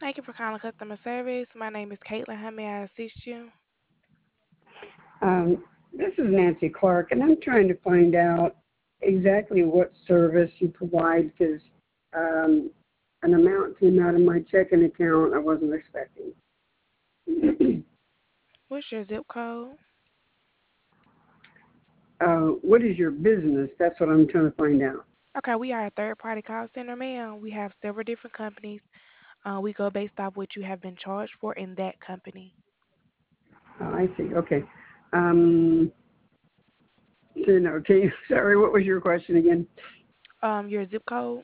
Thank you for calling customer service. My name is Caitlin. How may I assist you? This is Nancy Clark, and I'm trying to find out exactly what service you provide because an amount came out of my checking account I wasn't expecting. What's your zip code? What is your business? That's what I'm trying to find out. Okay, we are a third party call center, ma'am. We have several different companies. We go based off what you have been charged for in that company. I see. Okay. Um, so no, okay. Sorry, what was your question again? Your zip code?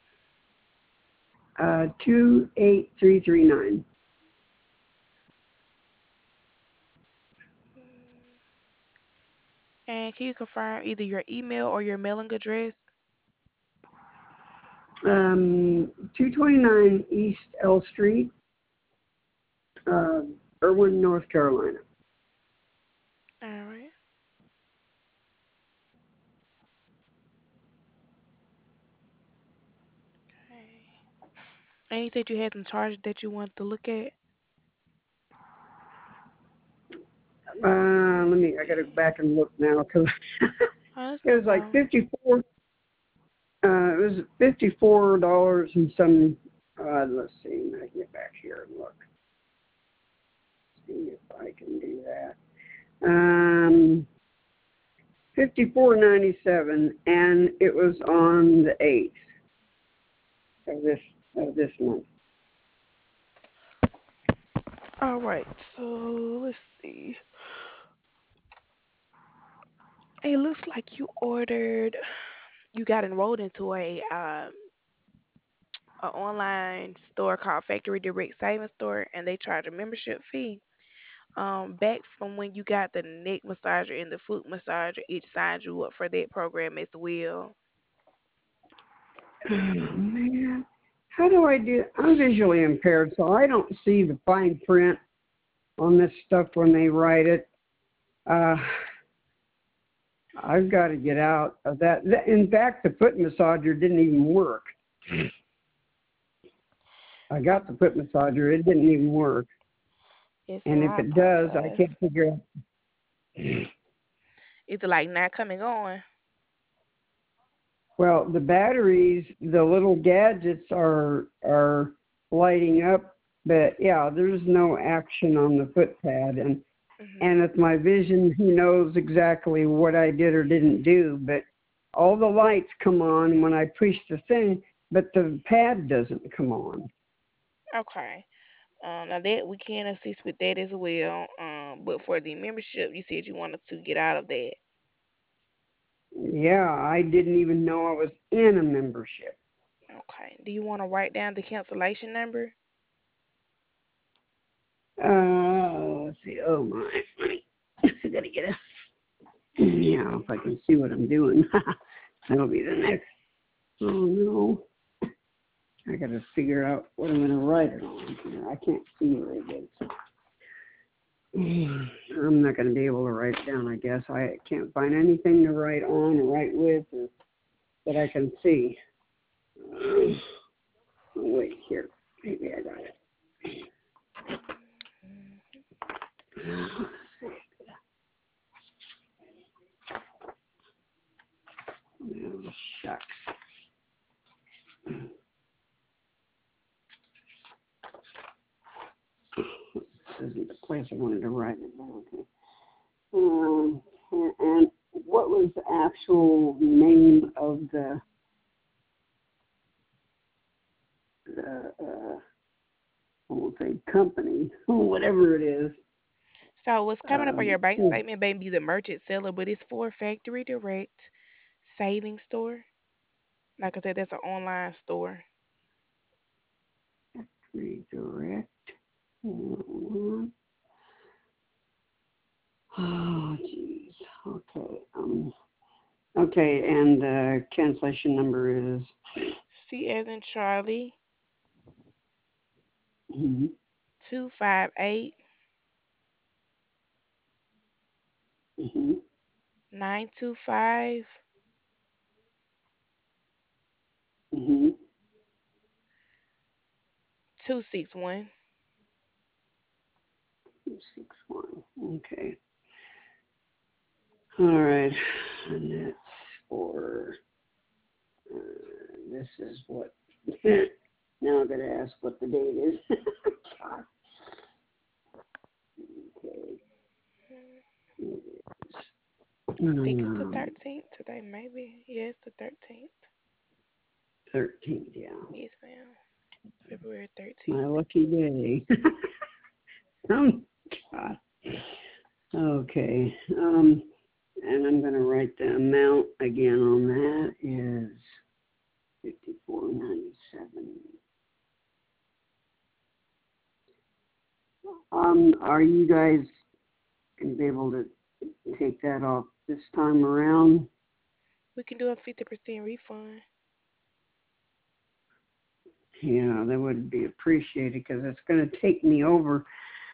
28339. And can you confirm either your email or your mailing address? 229 East L Street, uh, Irwin, North Carolina. All right. Okay. And you said you had some charges that you wanted to look at? I got to go back and look now because Oh, that's it no was like problem. 54. It was $54 and some. Let's see. I get back here and look. See if I can do that. 54.97, and it was on the 8th of this month. All right. So let's see. It looks like you got enrolled into a online store called Factory Direct Savings Store, and they charge a membership fee. Back from when you got the neck massager and the foot massager, it signed you up for that program as well. Oh, man. How do I do? I'm visually impaired, so I don't see the fine print on this stuff when they write it. Uh, I've got to get out of that. In fact, the foot massager didn't even work. I got the foot massager, it didn't even work. Yes, sir. And if I it does, I apologize. can't figure out. It's like not coming on. Well, the batteries, the little gadgets are lighting up, but yeah, there's no action on the foot pad. And Mhm. with my vision, who knows exactly what I did or didn't do, but all the lights come on when I push the thing, but the pad doesn't come on. Okay. Now that we can assist with that as well. But for the membership, you said you wanted to get out of that. Yeah, I didn't even know I was in a membership. Okay. Do you want to write down the cancellation number? Let's see. Oh my, I gotta get a. Yeah, if I can see what I'm doing, that'll be the next. Oh no, I gotta figure out what I'm gonna write it on here. I can't see very good. So. I'm not gonna be able to write it down. I guess I can't find anything to write on or write with or, that I can see. Oh, wait here, maybe I got it. Oh, shucks. This isn't the place I wanted to write it down. Okay. And what was the actual name of the I won't say company, whatever it is? So what's coming up on your bank Hmm, statement may be the merchant seller, but it's for Factory Direct Savings Store. Like I said, that's an online store. redirect. Oh, geez. Okay. Okay, and the cancellation number is. C as in Charlie, Mm-hmm, 258 mm-hmm, 925 mm-hmm. 261. Okay. All right. And that's for, this is what, now I'm going to ask what the date is. God. Okay. I think it's the Um, 13th today, maybe. Yes, the 13th. 13th, yeah. Yes, ma'am. February My 13th. lucky day. Oh, God. Okay. And I'm going to write the amount again on that is 54.97. Are you guys going to be able to take that off this time around? We can do a 50% refund. Yeah, that would be appreciated because it's going to take me over.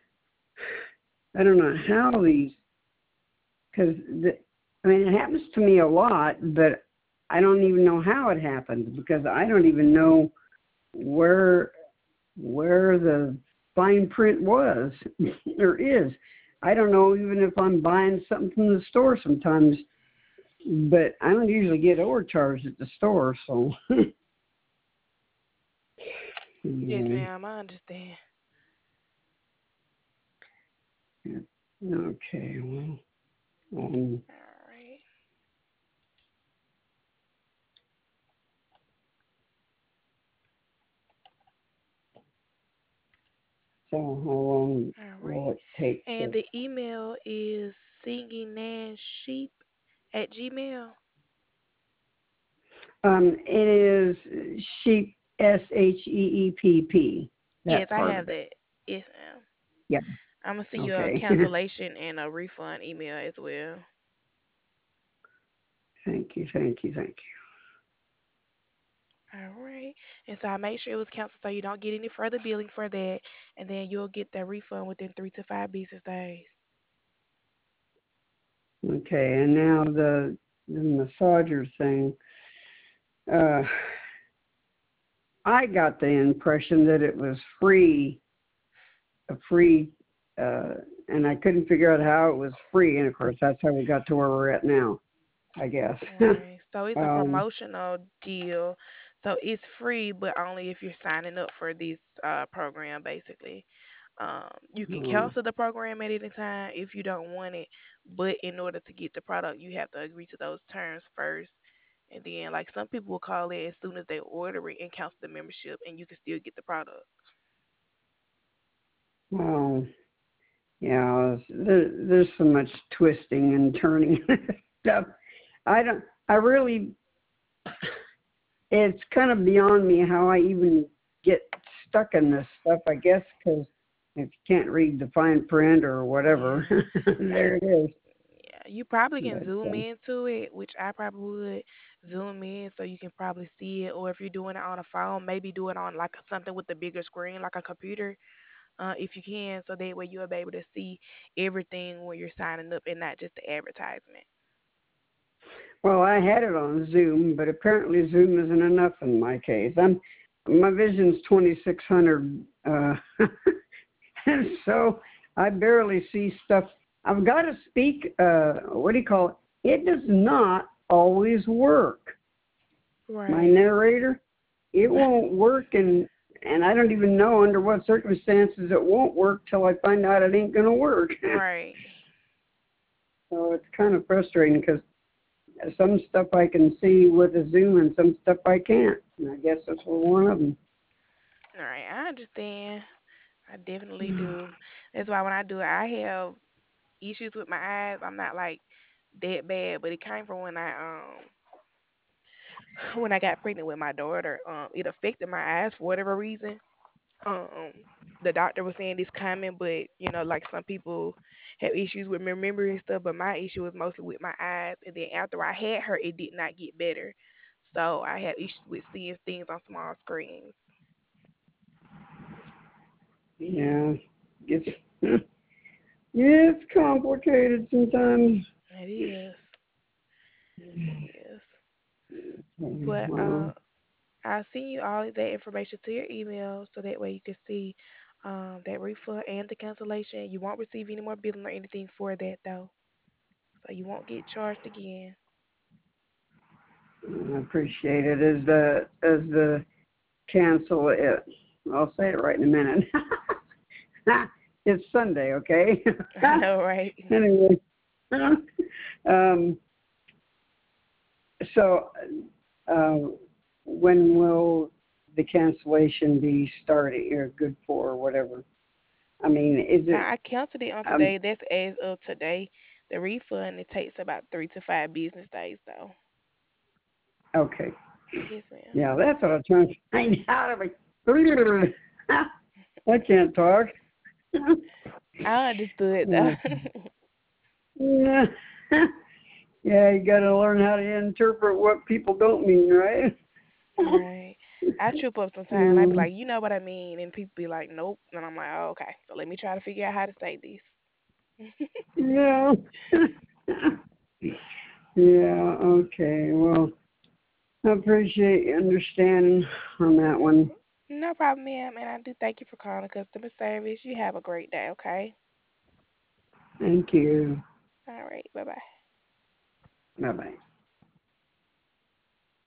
I don't know how these, because I mean, it happens to me a lot, but I don't even know how it happens because I don't even know where the fine print was or is. I don't know even if I'm buying something from the store sometimes, but I don't usually get overcharged at the store, so. Yes, Yeah. ma'am. I understand. Okay, well, All right. so how long All will right. it take And to? the email is singingnasheep at Gmail. It is sheep, SHEEPP, Yes, that I part have of it. that. Yes, ma'am. Yeah. I'm gonna send you a Okay. cancellation and a refund email as well. Thank you, thank you, thank All right. And so I make sure it was canceled so you don't get any further billing for that. And then you'll get that refund within 3 to 5 business days. you. Okay, and now the massager thing. Uh, I got the impression that it was free, a free, uh, and I couldn't figure out how it was free. And of course, that's how we got to where we're at now, I guess. Right. So it's a um, promotional deal. So it's free, but only if you're signing up for this program, basically. You can uh, cancel the program at any time if you don't want it, but in order to get the product, you have to agree to those terms first. And then, like some people will call it as soon as they order it and cancel the membership, and you can still get the product. well, yeah, there's so much twisting and turning stuff. I don't. I really. It's kind of beyond me how I even get stuck in this stuff. I guess because if you can't read the fine print or Yeah. whatever, And there it is. yeah, you probably can But zoom into it, which I probably would zoom in so you can probably see it. Or if you're doing it on a phone, maybe do it on like something with a bigger screen, like a computer, if you can, so that way you'll be able to see everything when you're signing up and not just the advertisement. well, I had it on Zoom, but apparently Zoom isn't enough in my case. My vision's 2600, and so I barely see stuff. I've got to speak. What do you call it? It does not always work. My Right, narrator, it won't work, and I don't even know under what circumstances it won't work till I find out it ain't gonna work. right. So it's kind of frustrating because some stuff I can see with a Zoom and some stuff I can't. And I guess that's one of them. All right, I understand. I definitely do. That's why when I do it, I have issues with my eyes. I'm not like that bad, but it came from when I got pregnant with my daughter. It affected my eyes for whatever reason. Um, the doctor was saying it's common, but like some people have issues with remembering stuff, but my issue was mostly with my eyes. And then after I had her, it did not get better. So I had issues with seeing things on small screens. Yeah, it's it's complicated sometimes. It is. It is. But Well, I'll send you all of that information to your email so that way you can see That refund and the cancellation. You won't receive any more billing or anything for that though. So you won't get charged again. I appreciate it. As the cancel it. I'll say it right in a minute. It's Sunday, okay? I know, right? Anyway, um, so uh, when will the cancellation be starting or good for or whatever? I mean, is Now it I canceled it on today. That's as of today. The refund it takes about 3 to 5 business days though. okay? Yes, ma'am. Yeah, that's what I'm trying to find out. I'm like, I can't talk. I understood though. Yeah. Yeah. Yeah, you got to learn how to interpret what people don't mean, right? Right. I trip up sometimes. I be Mm, like, you know what I mean, and people be like, nope. And I'm like, oh, okay. So let me try to figure out how to say this. yeah. Yeah, okay. Well, I appreciate your understanding on that one. No problem, ma'am. And I do thank you for calling customer service. You have a great day, okay? Thank you. All right. Bye bye. Bye bye.